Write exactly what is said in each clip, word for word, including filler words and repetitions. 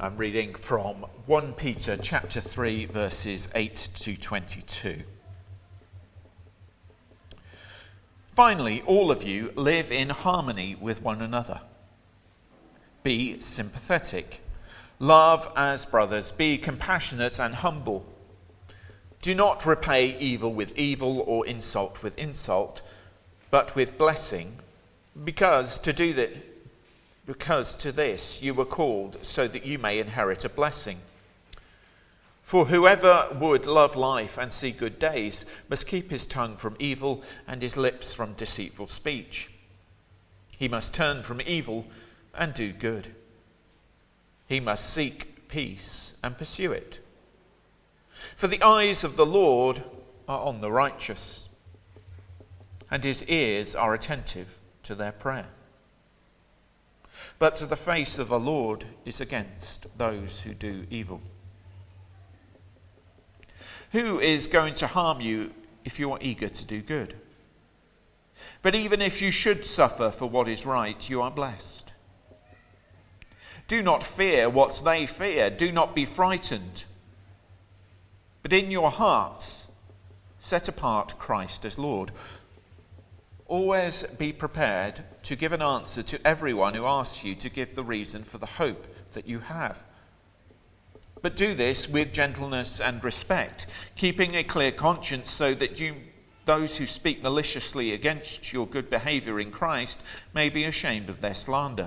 I'm reading from First Peter chapter three, verses eight to twenty-two. Finally, all of you live in harmony with one another. Be sympathetic. Love as brothers. Be compassionate and humble. Do not repay evil with evil or insult with insult, but with blessing, because to do that, because to this you were called, so that you may inherit a blessing. For whoever would love life and see good days must keep his tongue from evil and his lips from deceitful speech. He must turn from evil and do good. He must seek peace and pursue it. For the eyes of the Lord are on the righteous, and his ears are attentive to their prayer. But the face of the Lord is against those who do evil. Who is going to harm you if you are eager to do good? But even if you should suffer for what is right, you are blessed. Do not fear what they fear. Do not be frightened. But in your hearts, set apart Christ as Lord. Always be prepared to give an answer to everyone who asks you to give the reason for the hope that you have. But do this with gentleness and respect, keeping a clear conscience, so that you, those who speak maliciously against your good behavior in Christ, may be ashamed of their slander.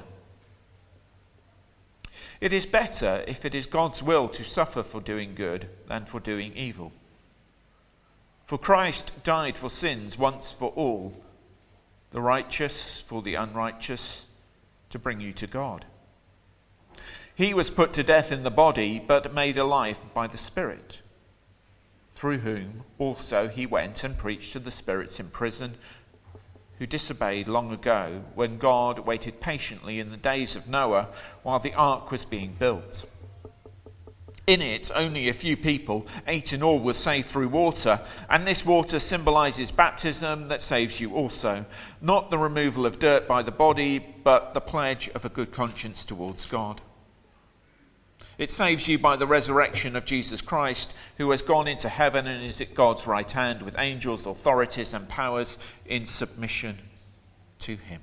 It is better, if it is God's will, to suffer for doing good than for doing evil. For Christ died for sins once for all, the righteous for the unrighteous, to bring you to God. He was put to death in the body, but made alive by the Spirit, through whom also he went and preached to the spirits in prison, who disobeyed long ago, when God waited patiently in the days of Noah while the ark was being built. In it, only a few people, eight in all, were saved through water, and this water symbolizes baptism that saves you also, not the removal of dirt by the body, but the pledge of a good conscience towards God. It saves you by the resurrection of Jesus Christ, who has gone into heaven and is at God's right hand with angels, authorities, and powers in submission to him.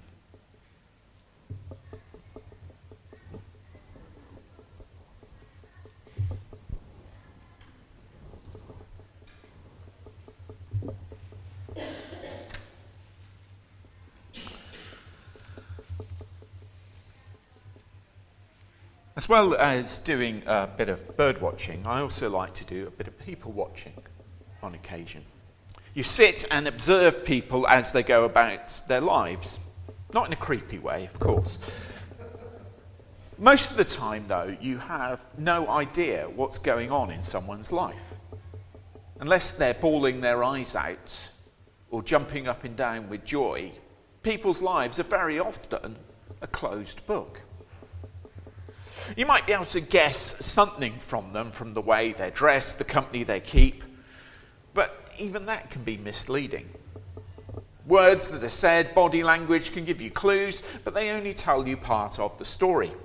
As well as doing a bit of bird watching, I also like to do a bit of people watching on occasion. You sit and observe people as they go about their lives. Not in a creepy way, of course. Most of the time, though, you have no idea what's going on in someone's life. Unless they're bawling their eyes out or jumping up and down with joy, people's lives are very often a closed book. You might be able to guess something from them, from the way they're dressed, the company they keep, but even that can be misleading. Words that are said, body language can give you clues, but they only tell you part of the story.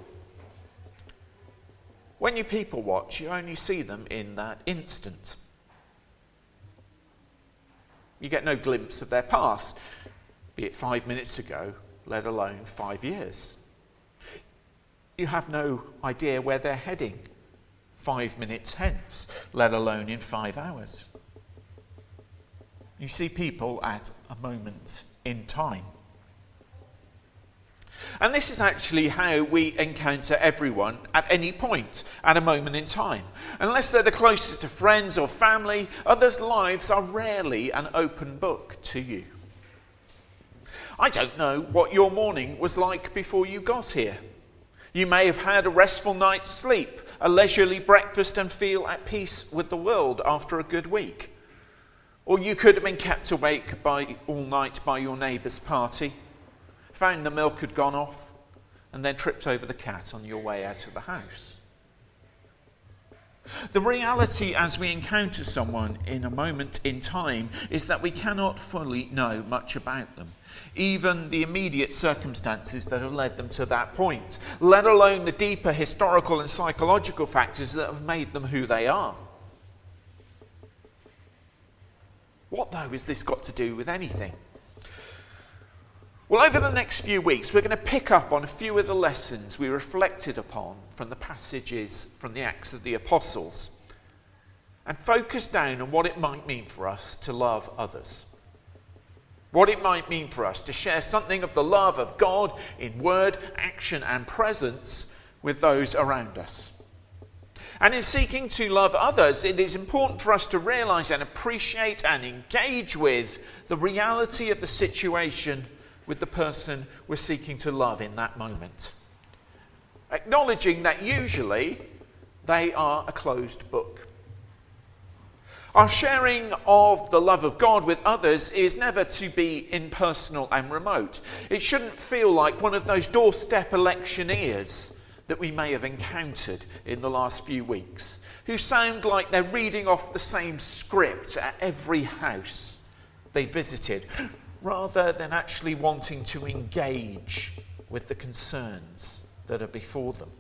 When you people watch, you only see them in that instant. You get no glimpse of their past, be it five minutes ago, let alone five years. You have no idea where they're heading five minutes hence, let alone in five hours. You see people at a moment in time. And this is actually how we encounter everyone at any point, at a moment in time. Unless they're the closest of friends or family, others' lives are rarely an open book to you. I don't know what your morning was like before you got here. You may have had a restful night's sleep, a leisurely breakfast, and feel at peace with the world after a good week. Or you could have been kept awake by, all night by your neighbour's party, found the milk had gone off, and then tripped over the cat on your way out of the house. The reality as we encounter someone in a moment in time is that we cannot fully know much about them, even the immediate circumstances that have led them to that point, let alone the deeper historical and psychological factors that have made them who they are. What, though, has this got to do with anything? Well, over the next few weeks, we're going to pick up on a few of the lessons we reflected upon from the passages from the Acts of the Apostles and focus down on what it might mean for us to love others. What it might mean for us to share something of the love of God in word, action, and presence with those around us. And in seeking to love others, it is important for us to realize and appreciate and engage with the reality of the situation with the person we're seeking to love in that moment. Acknowledging that usually they are a closed book. Our sharing of the love of God with others is never to be impersonal and remote. It shouldn't feel like one of those doorstep electioneers that we may have encountered in the last few weeks, who sound like they're reading off the same script at every house they visited, rather than actually wanting to engage with the concerns that are before them.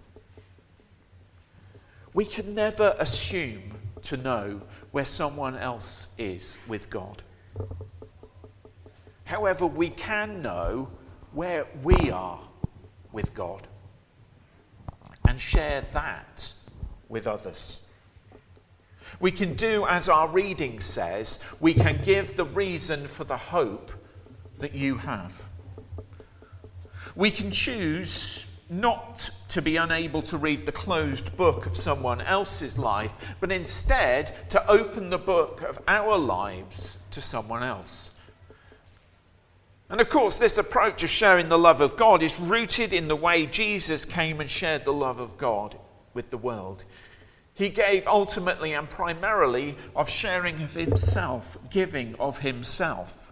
We can never assume to know where someone else is with God. However, we can know where we are with God and share that with others. We can do as our reading says. We can give the reason for the hope that you have. We can choose not to be unable to read the closed book of someone else's life, but instead to open the book of our lives to someone else. And of course, this approach of sharing the love of God is rooted in the way Jesus came and shared the love of God with the world. He gave ultimately and primarily of sharing of himself, giving of himself.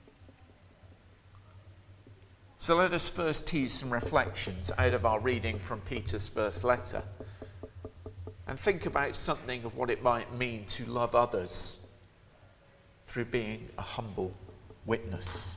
So let us first tease some reflections out of our reading from Peter's first letter and think about something of what it might mean to love others through being a humble witness.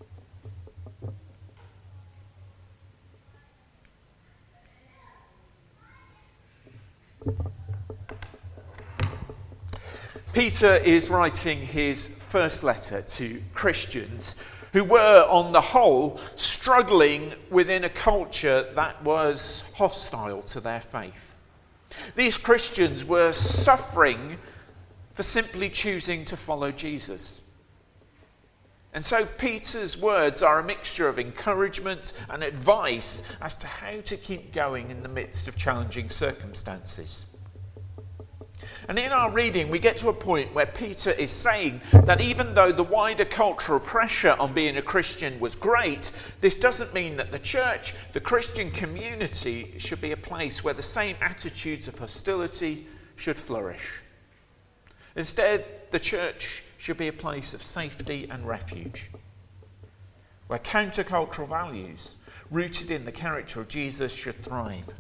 Peter is writing his first letter to Christians who were, on the whole, struggling within a culture that was hostile to their faith. These Christians were suffering for simply choosing to follow Jesus. And so Peter's words are a mixture of encouragement and advice as to how to keep going in the midst of challenging circumstances. And in our reading, we get to a point where Peter is saying that even though the wider cultural pressure on being a Christian was great, this doesn't mean that the church, the Christian community, should be a place where the same attitudes of hostility should flourish. Instead, the church should be a place of safety and refuge, where countercultural values rooted in the character of Jesus should thrive.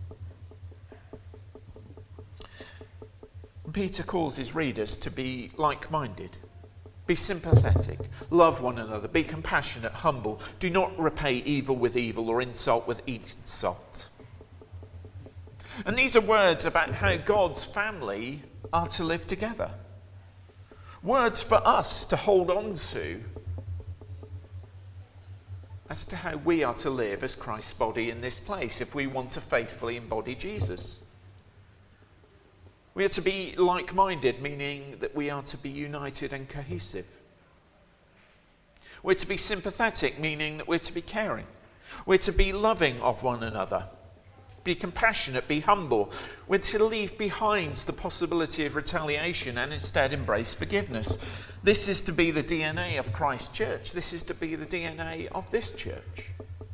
Peter calls his readers to be like-minded, be sympathetic, love one another, be compassionate, humble, do not repay evil with evil or insult with insult. And these are words about how God's family are to live together. Words for us to hold on to as to how we are to live as Christ's body in this place if we want to faithfully embody Jesus. We are to be like-minded, meaning that we are to be united and cohesive. We're to be sympathetic, meaning that we're to be caring. We're to be loving of one another. Be compassionate, be humble. We're to leave behind the possibility of retaliation and instead embrace forgiveness. This is to be the D N A of Christ's church. This is to be the D N A of this church.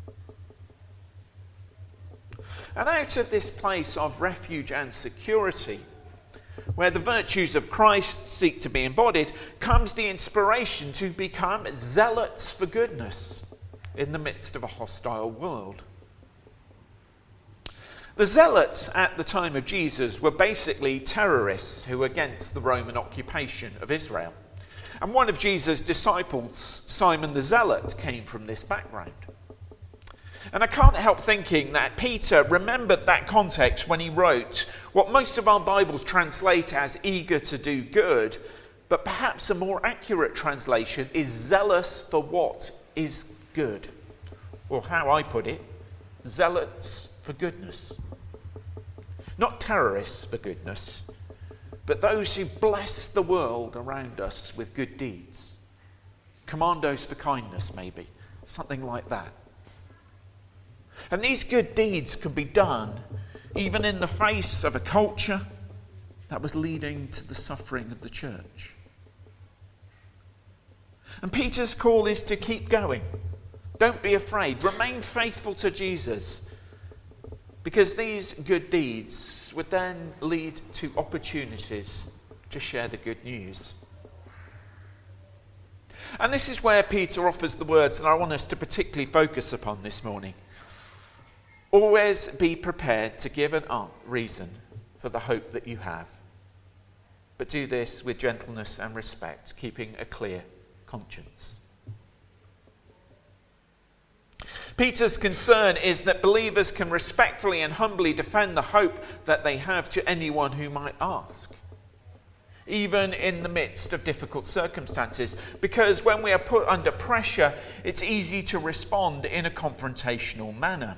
And out of this place of refuge and security, where the virtues of Christ seek to be embodied, comes the inspiration to become zealots for goodness in the midst of a hostile world. The Zealots at the time of Jesus were basically terrorists who were against the Roman occupation of Israel. And one of Jesus' disciples, Simon the Zealot, came from this background. And I can't help thinking that Peter remembered that context when he wrote what most of our Bibles translate as eager to do good, but perhaps a more accurate translation is zealous for what is good. Or how I put it, zealots for goodness. Not terrorists for goodness, but those who bless the world around us with good deeds. Commandos for kindness, maybe. Something like that. And these good deeds could be done even in the face of a culture that was leading to the suffering of the church. And Peter's call is to keep going. Don't be afraid. Remain faithful to Jesus. Because these good deeds would then lead to opportunities to share the good news. And this is where Peter offers the words that I want us to particularly focus upon this morning. Always be prepared to give an reason for the hope that you have. But do this with gentleness and respect, keeping a clear conscience. Peter's concern is that believers can respectfully and humbly defend the hope that they have to anyone who might ask, even in the midst of difficult circumstances, because when we are put under pressure, it's easy to respond in a confrontational manner.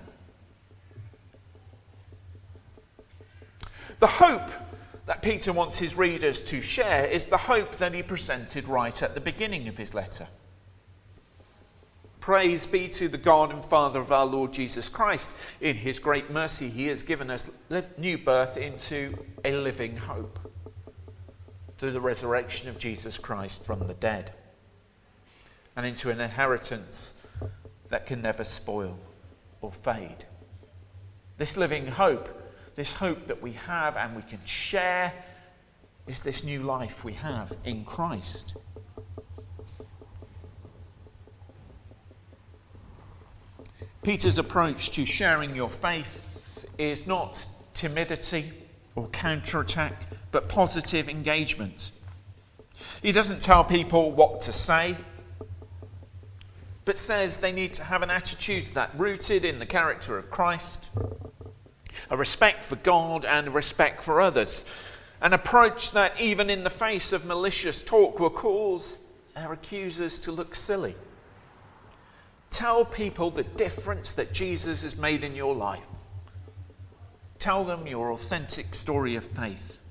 The hope that Peter wants his readers to share is the hope that he presented right at the beginning of his letter. Praise be to the God and Father of our Lord Jesus Christ. In his great mercy, he has given us new birth into a living hope through the resurrection of Jesus Christ from the dead, and into an inheritance that can never spoil or fade. This living hope, this hope that we have and we can share, is this new life we have in Christ. Peter's approach to sharing your faith is not timidity or counterattack, but positive engagement. He doesn't tell people what to say, but says they need to have an attitude that rooted in the character of Christ, a respect for God and a respect for others, an approach that even in the face of malicious talk will cause their accusers to look silly. Tell people the difference that Jesus has made in your life. Tell them your authentic story of faith.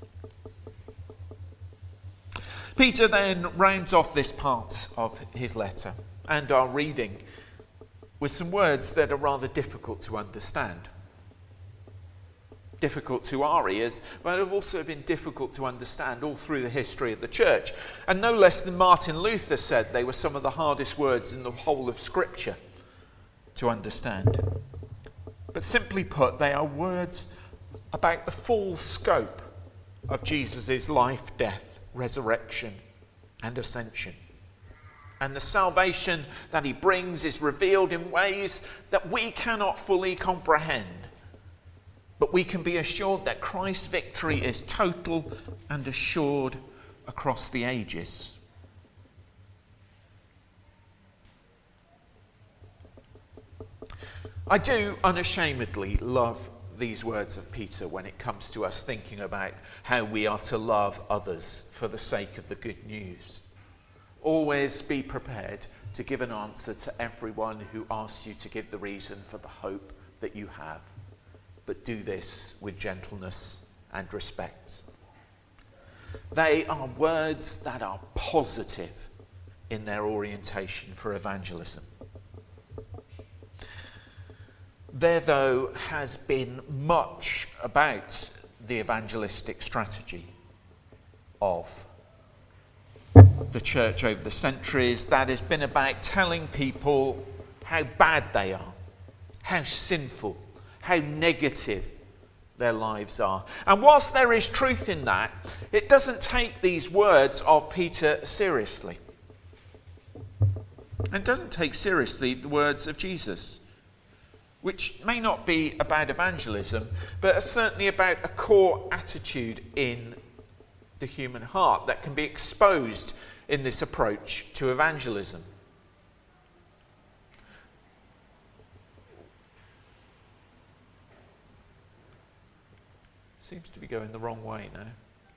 Peter then rounds off this part of his letter and our reading with some words that are rather difficult to understand. Difficult to our ears, but have also been difficult to understand all through the history of the church. And no less than Martin Luther said they were some of the hardest words in the whole of Scripture to understand. But simply put, they are words about the full scope of Jesus' life, death, resurrection, and ascension. And the salvation that he brings is revealed in ways that we cannot fully comprehend. But we can be assured that Christ's victory is total and assured across the ages. I do unashamedly love these words of Peter when it comes to us thinking about how we are to love others for the sake of the good news. Always be prepared to give an answer to everyone who asks you to give the reason for the hope that you have. But do this with gentleness and respect. They are words that are positive in their orientation for evangelism. There, though, has been much about the evangelistic strategy of the church over the centuries that has been about telling people how bad they are, how sinful, how negative their lives are. And whilst there is truth in that, it doesn't take these words of Peter seriously. And it doesn't take seriously the words of Jesus. which may not be about evangelism, but are certainly about a core attitude in the human heart that can be exposed in this approach to evangelism. Seems to be going the wrong way now.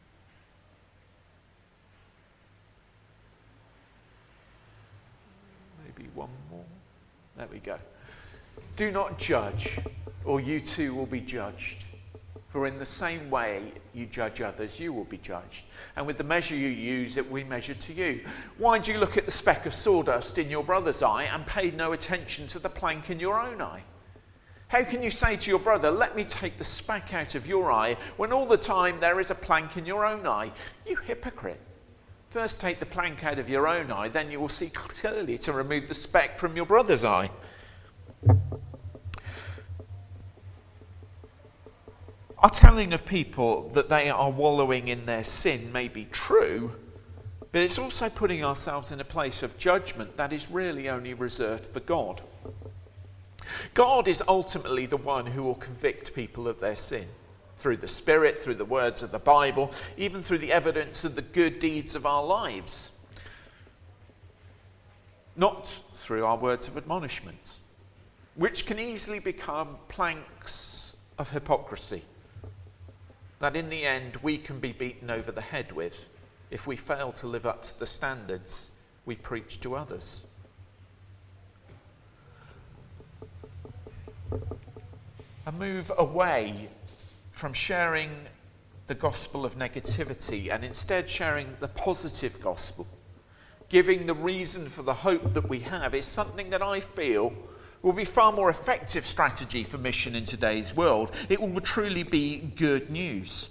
Maybe one more. There we go. Do not judge, or you too will be judged. For in the same way you judge others, you will be judged. And with the measure you use, it will be measured to you. Why do you look at the speck of sawdust in your brother's eye and pay no attention to the plank in your own eye? How can you say to your brother, let me take the speck out of your eye, when all the time there is a plank in your own eye? You hypocrite. First take the plank out of your own eye, then you will see clearly to remove the speck from your brother's eye. Our telling of people that they are wallowing in their sin may be true, but it's also putting ourselves in a place of judgment that is really only reserved for God. God is ultimately the one who will convict people of their sin through the Spirit, through the words of the Bible, even through the evidence of the good deeds of our lives, not through our words of admonishment, which can easily become planks of hypocrisy that in the end we can be beaten over the head with if we fail to live up to the standards we preach to others. A move away from sharing the gospel of negativity and instead sharing the positive gospel, giving the reason for the hope that we have, is something that I feel will be far more effective strategy for mission in today's world. It will truly be good news.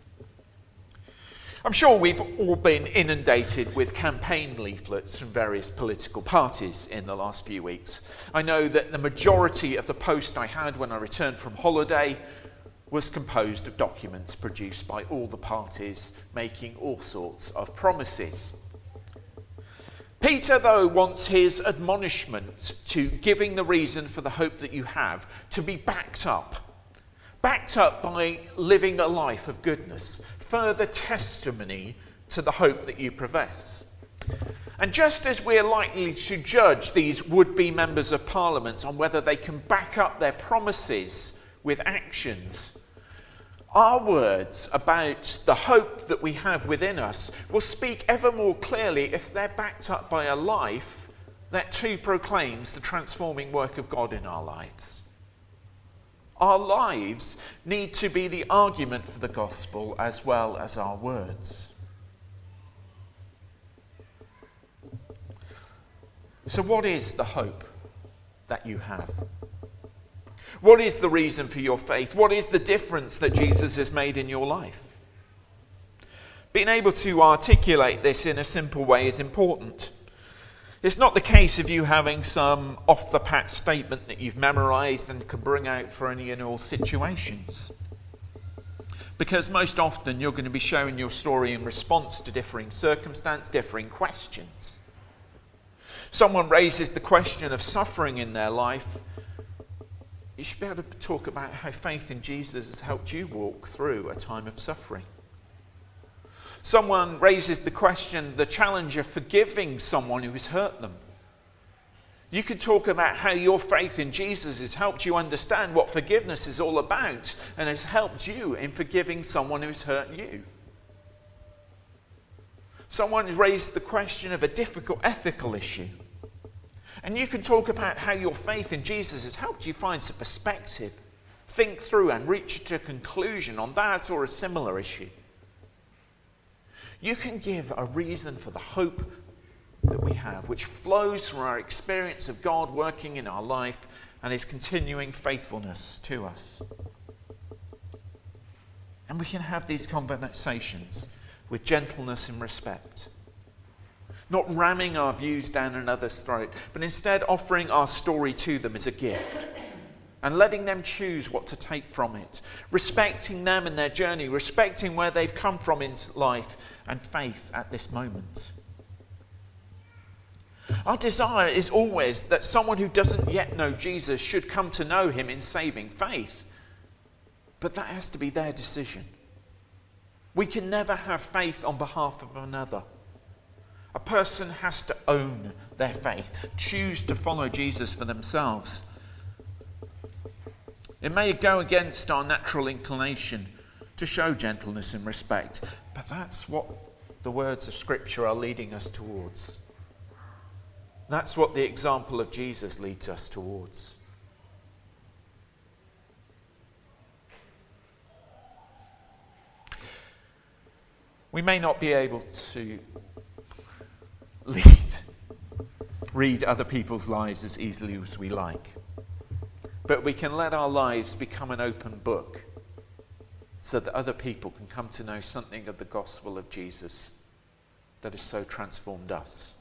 I'm sure we've all been inundated with campaign leaflets from various political parties in the last few weeks. I know that the majority of the post I had when I returned from holiday was composed of documents produced by all the parties making all sorts of promises. Peter, though, wants his admonishment to giving the reason for the hope that you have to be backed up. Backed up by living a life of goodness. Further testimony to the hope that you profess. And just as we're likely to judge these would-be members of Parliament on whether they can back up their promises with actions, our words about the hope that we have within us will speak ever more clearly if they're backed up by a life that too proclaims the transforming work of God in our lives. Our lives need to be the argument for the gospel as well as our words. So what is the hope that you have? What is the reason for your faith? What is the difference that Jesus has made in your life? Being able to articulate this in a simple way is important. It's not the case of you having some off-the-pat statement that you've memorized and can bring out for any and all situations. Because most often you're going to be sharing your story in response to differing circumstances, differing questions. Someone raises the question of suffering in their life. You should be able to talk about how faith in Jesus has helped you walk through a time of suffering. Someone raises the question, the challenge of forgiving someone who has hurt them. You could talk about how your faith in Jesus has helped you understand what forgiveness is all about and has helped you in forgiving someone who's hurt you. Someone has raised the question of a difficult ethical issue. And you can talk about how your faith in Jesus has helped you find some perspective, think through and reach to a conclusion on that or a similar issue. You can give a reason for the hope that we have, which flows from our experience of God working in our life and his continuing faithfulness to us. And we can have these conversations with gentleness and respect. Not ramming our views down another's throat, but instead offering our story to them as a gift and letting them choose what to take from it, respecting them and their journey, respecting where they've come from in life and faith at this moment. Our desire is always that someone who doesn't yet know Jesus should come to know him in saving faith. But that has to be their decision. We can never have faith on behalf of another. A person has to own their faith, choose to follow Jesus for themselves. It may go against our natural inclination to show gentleness and respect, but that's what the words of Scripture are leading us towards. That's what the example of Jesus leads us towards. We may not be able to lead, read other people's lives as easily as we like, but we can let our lives become an open book so that other people can come to know something of the gospel of Jesus that has so transformed us.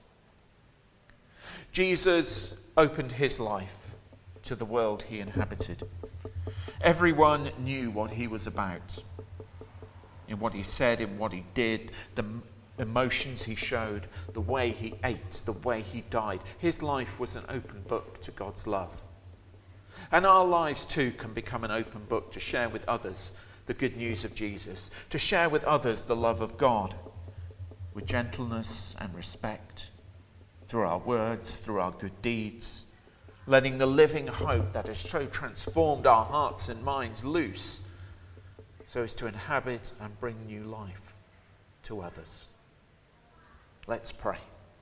Jesus opened his life to the world he inhabited. Everyone knew what he was about. In what he said, in what he did, the emotions he showed, the way he ate, the way he died. His life was an open book to God's love. And our lives too can become an open book to share with others the good news of Jesus, to share with others the love of God, with gentleness and respect, through our words, through our good deeds, letting the living hope that has so transformed our hearts and minds loose, so as to inhabit and bring new life to others. Let's pray.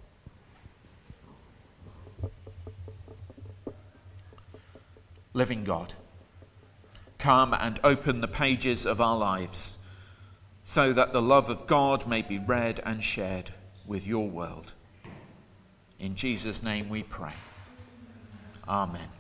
Living God, come and open the pages of our lives so that the love of God may be read and shared with your world. In Jesus' name we pray. Amen.